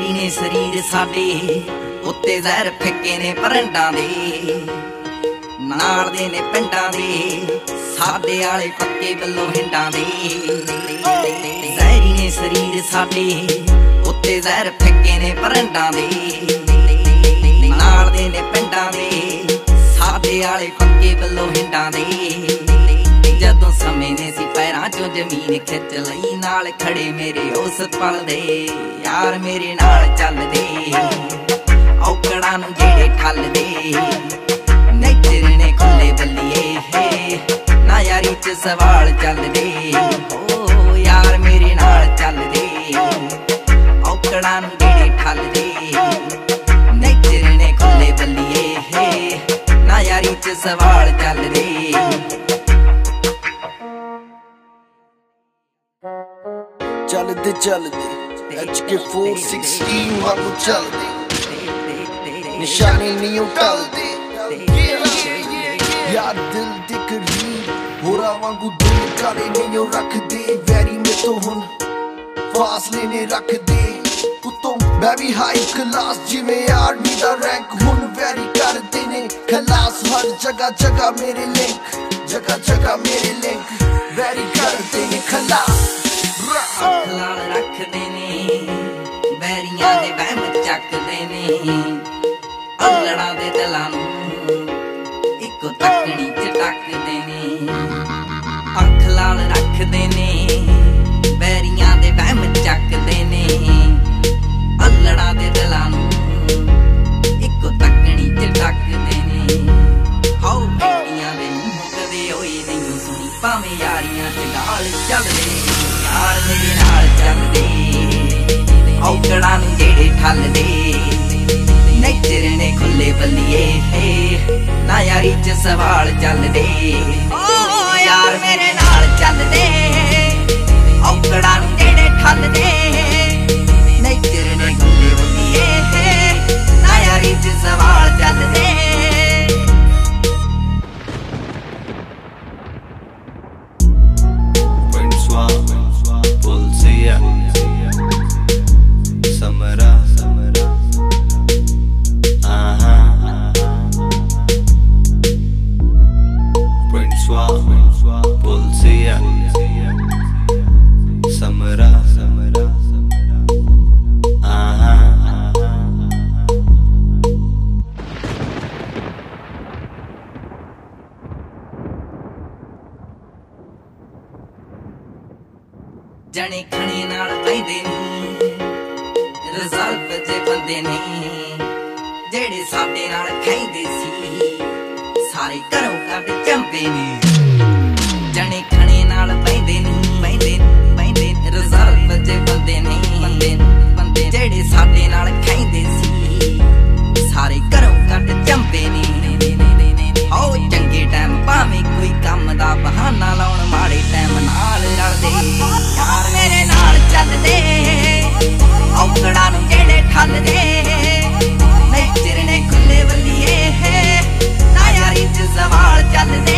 ਜ਼ਹਿਰੀ ਨੇ ਸਰੀਰ ਸਾਡੇ ਉੱਤੇ ਜ਼ਹਿਰ ਫਿੱਕੇ ਨੇ ਪਰੰਡਾਂ ਦੇ ਨਾਲ ਦੇ ਨੇ ਪਿੰਡਾਂ ਦੇ ਸਾਡੇ ਆਲੇ ਪੱਕੇ ਵੱਲੋਂ ਹਿੰਡਾਂ ਦੇ ਜ਼ਹਿਰੀ ਨੇ ਸਰੀਰ ਸਾਡੇ ਉੱਤੇ ਜ਼ਹਿਰ ਫਿੱਕੇ ਨੇ ਪਰੰਡਾਂ ਦੇ ਨਾਲ ਦੇ ਨੇ ਪਿੰਡਾਂ ਦੇ ਸਾਡੇ ਆਲੇ ਪੱਕੇ ਵੱਲੋਂ ਹਿੰਡਾਂ ਦੇ ਜਦੋਂ ਸਮੇਂ ਨੇ ਸੀ ਪੈਰਾਂ ਚੋਂ ਜ਼ਮੀਨ ਖਿੱਚ ਲਈ ਨਾਲ ਖੜੇ ਮੇਰੇ ਉਸ ਪਲ ਦੇ ਯਾਰ ਮੇਰੇ ਨਾਲ ਚੱਲਦੇ ਔਕੜਾਂ ਨੂੰ ਜਿਹੜੇ ਠੱਲਦੇ ਨੇਚਰ ਨੇ ਖੁੱਲੇ ਬੱਲੀਏ ਨਾ ਯਾਰੀ ਚ ਸਵਾਲ ਚੱਲਦੇ ਓ ਯਾਰ ਮੇਰੇ ਨਾਲ ਚੱਲਦੇ ਔਕੜਾਂ ਨੂੰ ਜਿਹੜੇ ਠੱਲਦੇ ਨੇਚਰ ਨੇ ਖੁੱਲੇ ਬੱਲੀਏ ਨਾ ਯਾਰੀ ਚ ਸਵਾਲ ਚੱਲਦੇ ਚੱਲਦੇ ਚੱਲਦੇ HK 416 ਵਾਂਗੂ ਚੱਲਦੇ ਨਿਸ਼ਾਨੇ ਨਹੀਂ ਟਲਦੇ ਯਾਰ ਦਿਲ ਦੇ ਕਰੀਬ ਹੋਰਾਂ ਵਾਂਗੂ ਦਿਲ ਕਾਲੇ ਨਹੀਂ ਰੱਖਦੇ ਵੈਰੀ ਮੇ ਤੋਂ ਹੁਣ ਫਾਸਲੇ ਨੇ ਰੱਖਦੇ ਉਤੋਂ ਮੈਂ ਵੀ ਹਾਈ ਕਲਾਸ ਜਿਵੇਂ ਆਰਮੀ ਦਾ ਰੈਂਕ ਹੁਣ ਵੈਰੀ ਕਰਦੇ ਨੇ ਖਲਾਸ ਹਰ ਜਗ੍ਹਾ ਜਗ੍ਹਾ ਮੇਰੇ ਲਿੰਕ ਜਗ੍ਹਾ ਜਗ੍ਹਾ ਮੇਰੇ ਲਿੰਕ ਵੈਰੀ ਕਰਦੇ ਨੇ ਖਲਾਸ ਖਲਾਲ ਰੱਖਦੇ ਨੇ ਬੈਰੀਆਂ ਦੇ ਵਹਿਮ ਚੱਕਦੇ ਨੇ ਅਲੜਾਂ ਦੇ ਦਿਲਾਂ ਨੂੰ ਇੱਕੋ ਤੱਕੜੀ ਚ ਟੱਕਦੇ ਨੇ ਅੱਖ ਲਾਲ ਰੱਖਦੇ ਨੇ ਬੈਰੀਆਂ ਦੇ ਵਹਿਮ ਚੱਕਦੇ ਨੇ ਅਲੜਾਂ ਦੇ ਦਿਲਾਂ ਨੂੰ ਇੱਕੋ ਤੱਕੜੀ ਚ ਟੱਕਦੇ ਨੇ ਹਾਉ ਬੇਟੀਆਂ ਦੇ ਮੂੰਹ ਕਦੇ ਹੋਈ ਨਹੀਂ ਸੁਣੀ ਭਾਵੇਂ ਯਾਰੀਆਂ ਚ ਗਾਲ ਚੱਲਦੇ ਯਾਰ ਮੇਰੇ ਨਾਲ ਚੱਲਦੇ ਔਕੜਾਂ ਨੂੰ ਜਿਹੜੇ ਠੱਲਦੇ ਨੇਚਰ ਨੇ ਖੁੱਲੇ ਬੱਲੀਏ ਨਾ ਯਾਰੀ ਚ ਸਵਾਲ ਚੱਲਦੇ ਓ ਯਾਰ ਮੇਰੇ ਨਾਲ ਚੱਲਦੇ ਔਕੜਾਂ ਨੂੰ ਜਿਹੜੇ ਠੱਲਦੇ ਨੇਚਰ ਨੇ ਖੁੱਲੇ ਬੱਲੀਏ ਨਾ ਯਾਰੀ ਚ ਸਵਾਲ ਚੱਲਦੇ ਜਣੇ ਖਣੇ ਨਾਲ ਪੈਂਦੇ ਨੀ ਰਿਜ਼ਲਟ ਜੇ ਬੰਦੇ ਨੇ ਜਿਹੜੇ ਸਾਡੇ ਨਾਲ ਖੈਂਦੇ ਸੀ ਸਾਰੇ ਘਰੋਂ ਕੱਢ ਚੰਬੇ ਨੇ ਜਣੇ ਖਣੇ ਨਾਲ ਪੈਂਦੇ ਨੀ ਰਿਜ਼ਲਟ ਜੇ ਬੰਦੇ ਨੇ ਜਿਹੜੇ ਸਾਡੇ ਨਾਲ ਖੈਂਦੇ ਸੀ ਸਾਰੇ ਘਰੋਂ ਕੱਢ ਚੰਬੇ ਨੇ ਹੋ ਚੰਗੇ ਟਾਈਮ ਭਾਵੇਂ ਕੋਈ ਕੰਮ ਦਾ ਬਹਾਨਾ ਲਾਉਣ ਮਾੜੇ ਟਾਈਮ ਨਾਲ ਰਲਦੇ ਯਾਰ ਮੇਰੇ ਨਾਲ ਚੱਲਦੇ ਔਕੜਾਂ ਨੂੰ ਜਿਹੜੇ ਠੱਲਦੇ ਨੇਚਰ ਨੇ ਖੁੱਲੇ ਬੱਲੀਏ ਨਾ ਯਾਰੀ ਚ ਸਵਾਲ ਚੱਲਦੇ